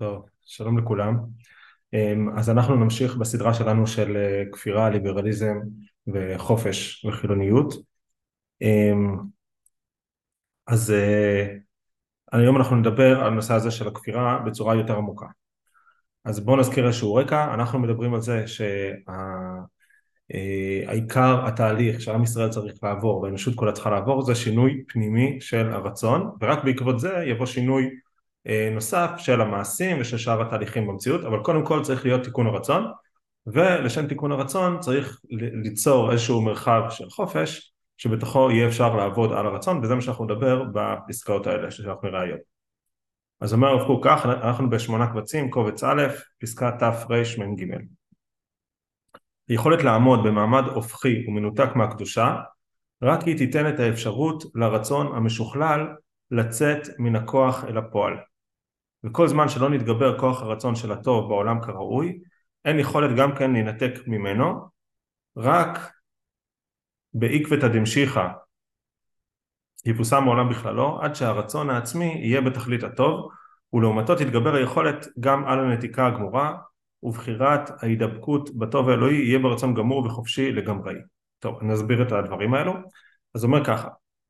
טוב, שלום לכולם. אז אנחנו נמשיך בסדרה שלנו של כפירה, ליברליזם וחופש וחילוניות. אמ, אז היום אנחנו נדבר על הנושא הזה של הכפירה בצורה יותר עמוקה. אז בואו נזכיר איזשהו רקע. אנחנו מדברים על זה שהעיקר התהליך שעם ישראל צריך לעבור והאנושות כולה צריכה לעבור זה שינוי פנימי של הרצון, ורק בעקבות זה יבוא שינוי נוסף של המעשים ושל שאר התהליכים במציאות. אבל קודם כל צריך להיות תיקון הרצון, ולשם תיקון הרצון צריך ליצור איזשהו מרחב של חופש שבתוכו יהיה אפשר לעבוד על הרצון, וזה מה שאנחנו נדבר בפסקאות האלה שאנחנו נראה היום. אז אומר הרב קוק כך, אנחנו בשמונה קבצים, קובץ א', פסקה תרמ"ג. יכולת לעמוד במעמד הופכי ומנותק מהקדושה, רק היא תיתן את האפשרות לרצון המשוכלל לצאת מן הכוח אל הפועל. וכל זמן שלא נתגבר כוח הרצון של הטוב בעולם כראוי, אין יכולת גם כן להינתק ממנו, רק בעקבתא דמשיחא יפוסם העולם בכללו, עד שהרצון העצמי יהיה בתכלית הטוב, ולעומתו תתגבר היכולת גם על הנתיקה הגמורה, ובחירת ההידבקות בטוב האלוהי יהיה ברצון גמור וחופשי לגמרי. טוב, אני אסביר את הדברים האלו. אז אומר ככה,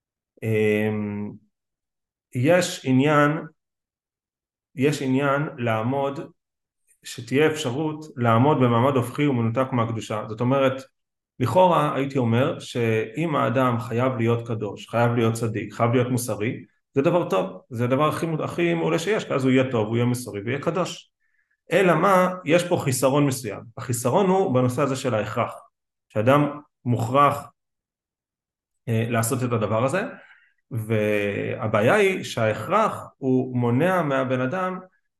יש עניין לעמוד, שתהיה אפשרות לעמוד במעמד הופכי ומנותק מהקדושה. זאת אומרת, לכאורה הייתי אומר שאם האדם חייב להיות קדוש, חייב להיות צדיק, חייב להיות מוסרי, זה דבר טוב, זה הדבר הכי מעולה שיש, אז הוא יהיה טוב, הוא יהיה מוסרי ויהיה קדוש. אלא מה, יש פה חיסרון מסוים. החיסרון הוא בנושא הזה של ההכרח, שאדם מוכרח לעשות את הדבר הזה, והבעיה היא שההכרח הוא מונע מהבן אדם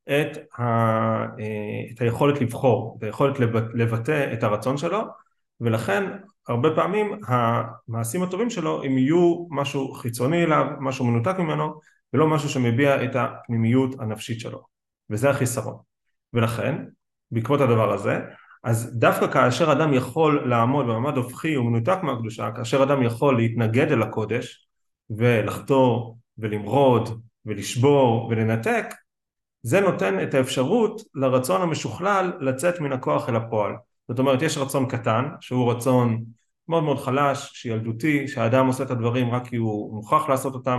את היכולת לבחור, את היכולת לבטא את הרצון שלו, ולכן הרבה פעמים המעשים הטובים שלו הם יהיו משהו חיצוני אליו, משהו מנותק ממנו, ולא משהו שמביע את הפנימיות הנפשית שלו, וזה החיסרון. ולכן בעקבות הדבר הזה, אז דווקא כאשר אדם יכול לעמוד במעמד הופכי ומנותק מהקדושה, כאשר אדם יכול להתנגד אל הקודש ולחתור ולמרוד ולשבור ולנתק, זה נותן את האפשרות לרצון המשוכלל לצאת מן הכוח אל הפועל. זאת אומרת, יש רצון קטן שהוא רצון מאוד מאוד חלש, שילדותי, שהאדם עושה את הדברים רק כי הוא מוכרח לעשות אותם,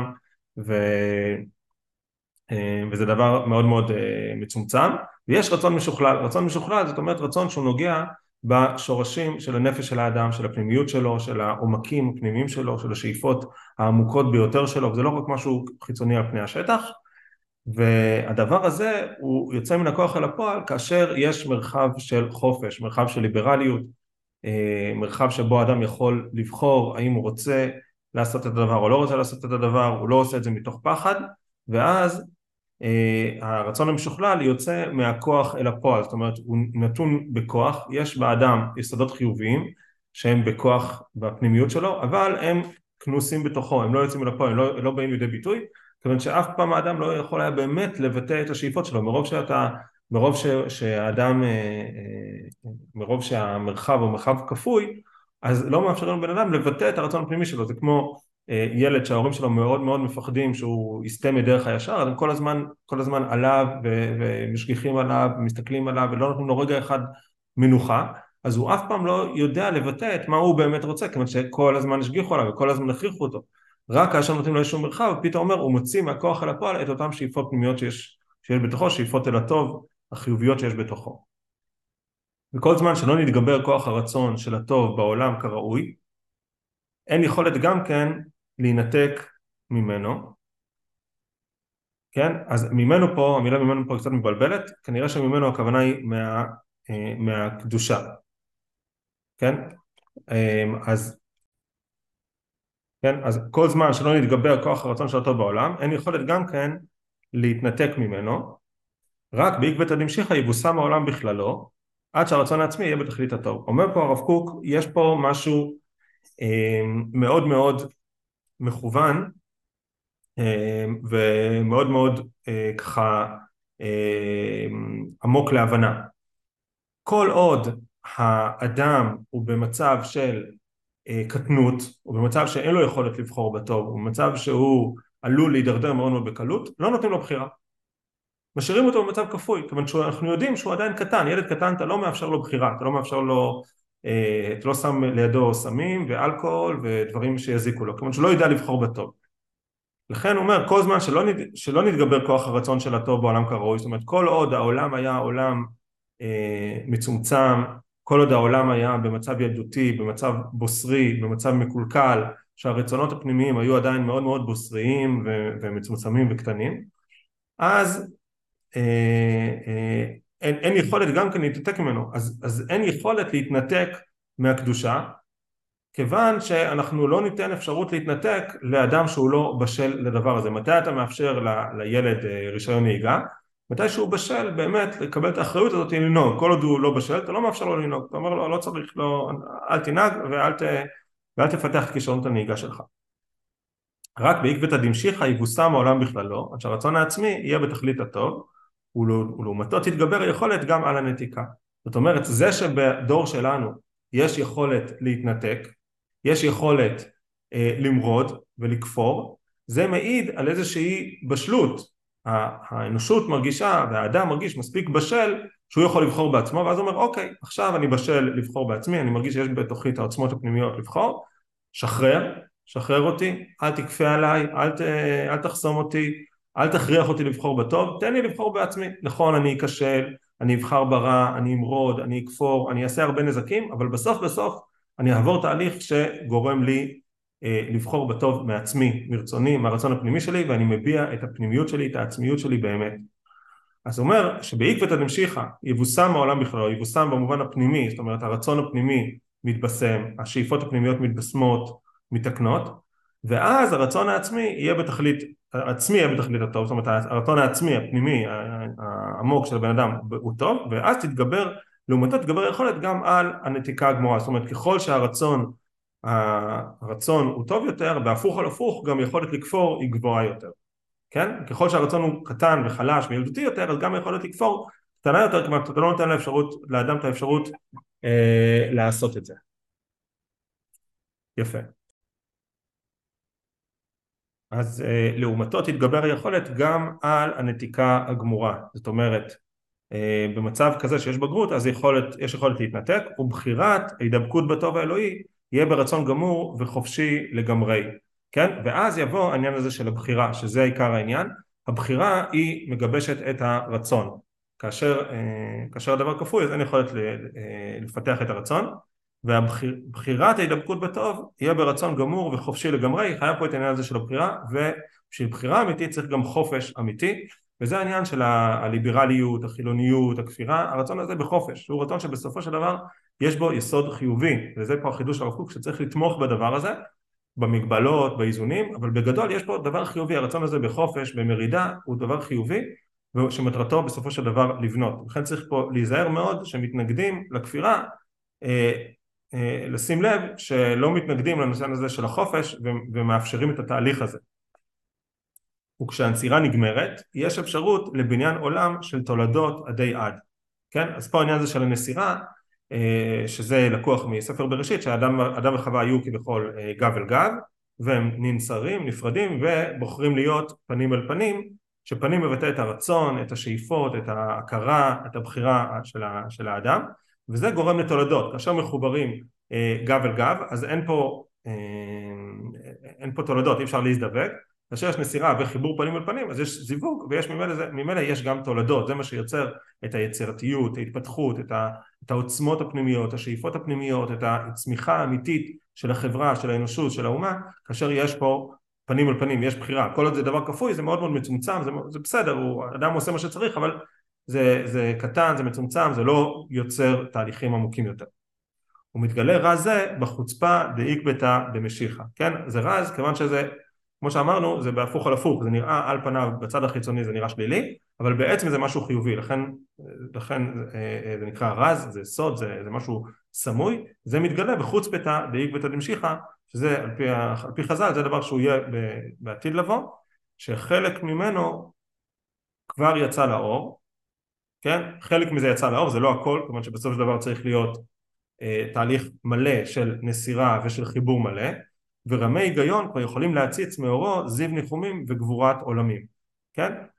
וזה דבר מאוד מאוד מצומצם. ויש רצון משוכלל. רצון משוכלל זאת אומרת רצון שהוא נוגע בשורשים של הנפש של האדם, של הפנימיות שלו, של העומקים הפנימיים שלו, של השאיפות העמוקות ביותר שלו, וזה לא רק משהו חיצוני על פני השטח. והדבר הזה הוא יוצא מן הכוח אל הפועל כאשר יש מרחב של חופש, מרחב של ליברליות, מרחב שבו האדם יכול לבחור האם הוא רוצה לעשות את הדבר או לא רוצה לעשות את הדבר, הוא לא עושה את זה מתוך פחד, ואז הרצון המשוכלל יוצא מהכוח אל הפועל. זאת אומרת, הוא נתון בכוח, יש באדם יסודות חיוביים שהם בכוח בפנימיות שלו, אבל הם כנוסים בתוכו, הם לא יוצאים אל הפועל, הם לא באים לידי ביטוי, כיוון שאף פעם האדם לא יכול היה באמת לבטא את השאיפות שלו, מרוב שהמרחב הוא מרחב כפוי, אז לא מאפשרים לבן אדם לבטא את הרצון הפנימי שלו. זה כמו ילד שההורים שלו מאוד מאוד מפחדים שהוא יסטה מדרך הישר, אז הם כל הזמן עליו ומשגיחים עליו ומסתכלים עליו ולא נותנים לו רגע אחד מנוחה, אז הוא אף פעם לא יודע לבטא את מה הוא באמת רוצה, כיוון שכל הזמן השגיחו עליו וכל הזמן הכריחו אותו. רק כאשר נותנים לו איזשהו מרחב, פתאום הוא מוציא מהכוח אל הפועל את אותם שאיפות פנימיות שיש בתוכו, שאיפות אל הטוב, החיוביות שיש בתוכו. וכל זמן שלא נתגבר כוח הרצון של הטוב בעולם כראוי, אין יכולת גם כן להינתק ממנו. כן? אז ממנו פה, המילה ממנו פה קצת מבלבלת, כנראה שממנו הכוונה היא מהקדושה. כן? אז כל זמן שלא נתגבר כוח הרצון של הטוב בעולם, אין יכולת גם כן להתנתק ממנו, רק בעקבתא דמשיחא יבוסם העולם בכללו, עד שהרצון העצמי יהיה בתכלית הטוב. אומר פה הרב קוק, יש פה משהו מאוד מאוד מכוון, ומאוד מאוד ככה עמוק להבנה. כל עוד האדם הוא במצב של קטנות, הוא במצב שאין לו יכולת לבחור בטוב, הוא במצב שהוא עלול להידרדר מאוד מאוד בקלות, לא נותנים לו בחירה. משאירים אותו במצב כפוי, כיוון שאנחנו יודעים שהוא עדיין קטן, ילד קטן אתה לא מאפשר לו בחירה, אתה לא מאפשר לו, אתה לא שם לידו סמים ואלכוהול ודברים שיזיקו לו, כיוון שהוא לא יודע לבחור בטוב. לכן הוא אומר, כל זמן שלא נתגבר כוח הרצון של הטוב בעולם כראוי, זאת אומרת כל עוד העולם היה עולם מצומצם, כל עוד העולם היה במצב ילדותי, במצב בוסרי, במצב מקולקל, שהרצונות הפנימיים היו עדיין מאוד מאוד בוסריים ומצומצמים וקטנים, אז אין יכולת גם כן להתנתק ממנו, אז אין יכולת להתנתק מהקדושה, כיוון שאנחנו לא ניתן אפשרות להתנתק לאדם שהוא לא בשל לדבר הזה. מתי אתה מאפשר לילד רישיון נהיגה? מתי שהוא בשל באמת לקבל את האחריות הזאת לנהוג. כל עוד הוא לא בשל, אתה לא מאפשר לו לנהוג, אתה אומר לו לא צריך, לא, אל תנהג ואל תפתח את כישרונות הנהיגה שלך. רק בעקבתא דמשיחא יבוסם העולם בכללו, עד שהרצון העצמי יהיה בתכלית הטוב, ולעומתו תתגבר היכולת גם על הנתיקה. זאת אומרת, זה שבדור שלנו יש יכולת להתנתק, יש יכולת למרוד ולכפור, זה מעיד על איזושהי בשלות. האנושות מרגישה והאדם מרגיש מספיק בשל שהוא יכול לבחור בעצמו, ואז הוא אומר אוקיי, עכשיו אני בשל לבחור בעצמי, אני מרגיש שיש בתוכי את העוצמות הפנימיות לבחור, שחרר אותי, אל תכפה עליי, אל תחסום אותי, אל תכריח אותי לבחור בטוב, תן לי לבחור בעצמי. נכון, אני אכשל, אני אבחר ברע, אני אמרוד, אני אכפור, אני אעשה הרבה נזקים, אבל בסוף אני אעבור תהליך שגורם לי לבחור בטוב מעצמי, מרצוני, מהרצון הפנימי שלי, ואני מביע את הפנימיות שלי, את העצמיות שלי באמת. אז הוא אומר שבעקבתא דמשיחא יבוסם העולם בכללו, יבוסם במובן הפנימי, זאת אומרת הרצון הפנימי מתבשם, השאיפות הפנימיות מתבשמות, מתקנות, ואז הרצון העצמי יהיה בתכלית, העצמי יהיה בתכלית הטוב, זאת אומרת הרצון העצמי הפנימי העמוק של הבן אדם הוא טוב, ואז לעומתו תתגבר יכולת גם על הנתיקה הגמורה, זאת אומרת ככל שהרצון הוא טוב יותר, בהפוך על הפוך גם יכולת לכפור היא גבוהה יותר, כן? ככל שהרצון הוא קטן וחלש וילדותי יותר, אז גם יכולת לכפור קטנה יותר, כלומר אתה לא נותן לאדם את האפשרות לעשות את זה. יפה. אז לעומתו תתגבר היכולת גם על הנתיקה הגמורה, זאת אומרת במצב כזה שיש בגרות אז יש יכולת להתנתק, ובחירת ההידבקות בטוב האלוהי יהיה ברצון גמור וחופשי לגמרי, כן? ואז יבוא העניין הזה של הבחירה, שזה עיקר העניין. הבחירה היא מגבשת את הרצון, כאשר הדבר כפוי אז אין יכולת לפתח את הרצון, ובחירת ההידבקות בטוב יהיה ברצון גמור וחופשי לגמרי. חייב פה את העניין הזה של הבחירה, ובשביל בחירה אמיתית צריך גם חופש אמיתי, וזה העניין של הליברליות, החילוניות, הכפירה, הרצון הזה בחופש, שהוא רצון שבסופו של דבר יש בו יסוד חיובי, וזה פה החידוש הרב קוק שצריך לתמוך בדבר הזה, במגבלות, באיזונים, אבל בגדול יש פה דבר חיובי, הרצון הזה בחופש, במרידה, הוא דבר חיובי, שמטרתו בסופו של דבר לבנות. לכן צריך פה להיזהר מאוד שמתנגדים לכפירה, לשים לב שלא מתנגדים לנושא הזה של החופש ומאפשרים את התהליך הזה. וכשהנצירה נגמרת, יש אפשרות לבניין עולם של תולדות עדי עד. כן? אז פה העניין הזה של הנסירה, שזה לקוח מספר בראשית, שהאדם וחווה היו כבכל גב אל גב, והם ננסרים, נפרדים, ובוחרים להיות פנים אל פנים, שפנים מבטא את הרצון, את השאיפות, את ההכרה, את הבחירה של האדם, וזה גורם לתולדות. כאשר מחוברים גב אל גב, אז אין פה תולדות, אי אפשר להזדבק. כאשר יש נסירה וחיבור פנים אל פנים, אז יש זיווג, ויש ממילא יש גם תולדות. זה מה שיוצר את היצירתיות, ההתפתחות, את העוצמות הפנימיות, השאיפות הפנימיות, את הצמיחה האמיתית של החברה, של האנושות, של האומה, כאשר יש פה פנים אל פנים, יש בחירה. כל עוד זה דבר כפוי, זה מאוד מאוד מצומצם, זה בסדר, אדם עושה מה שצריך, אבל זה קטן, זה מצומצם, זה לא יוצר תהליכים עמוקים יותר. הוא מתגלה רז זה בחוצפה דעיקבתא דמשיחא, כן? זה רז, כיוון שזה, כמו שאמרנו, זה בהפוך על הפוך, זה נראה על פניו, בצד החיצוני זה נראה שלילי, אבל בעצם זה משהו חיובי, לכן זה נקרא רז, זה סוד, זה משהו סמוי, זה מתגלה בחוצפתא דעיקבתא דמשיחא, שזה על פי חז"ל, זה דבר שהוא יהיה בעתיד לבוא, שחלק ממנו כבר יצא לאור, כן? חלק מזה יצא לאור, זה לא הכל, כלומר שבסוף של דבר צריך להיות תהליך מלא של נסירה ושל חיבור מלא, ורמי היגיון כבר יכולים להציץ מאורו זיו ניחומים וגבורת עולמים, כן?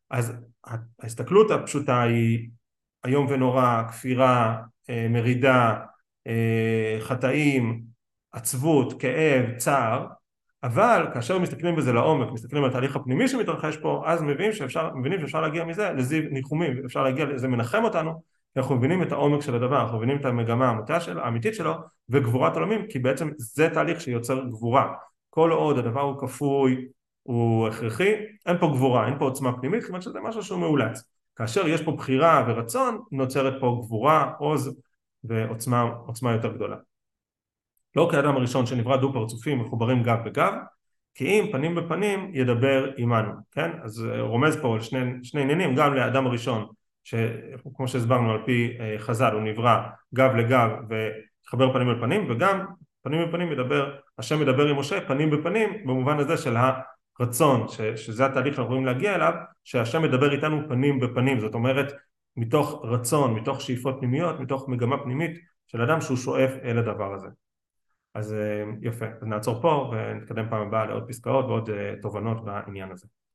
אז ההסתכלות הפשוטה היא איום ונורא, כפירה, מרידה, חטאים, עצבות, כאב, צער, אבל כאשר מסתכלים בזה לעומק, מסתכלים על התהליך הפנימי שמתרחש פה, אז מבינים שאפשר להגיע מזה לזיו ניחומים, אפשר להגיע, זה מנחם אותנו, כי אנחנו מבינים את העומק של הדבר, אנחנו מבינים את המגמה האמיתית שלו, וגבורת עולמים, כי בעצם זה תהליך שיוצר גבורה. כל עוד הדבר הוא כפוי, הוא הכרחי, אין פה גבורה, אין פה עוצמה פנימית, כיוון שזה משהו שהוא מאולץ. כאשר יש פה בחירה ורצון, נוצרת פה גבורה, עוז ועוצמה יותר גדולה. לא כאדם הראשון שנברא דו פרצופים מחוברים גב בגב, כי אם פנים בפנים ידבר עמנו, כן? אז רומז פה על שני עניינים, גם לאדם הראשון, שכמו שהסברנו על פי חז"ל, הוא נברא גב לגב וחבר פנים אל פנים, וגם פנים בפנים השם מדבר עם משה פנים בפנים, במובן הזה של הרצון, שזה התהליך שאנחנו יכולים להגיע אליו, שהשם מדבר איתנו פנים בפנים, זאת אומרת, מתוך רצון, מתוך שאיפות פנימיות, מתוך מגמה פנימית של אדם שהוא שואף אל הדבר הזה. אז יפה, אז נעצור פה ונתקדם פעם הבאה לעוד פסקאות ועוד תובנות בעניין הזה.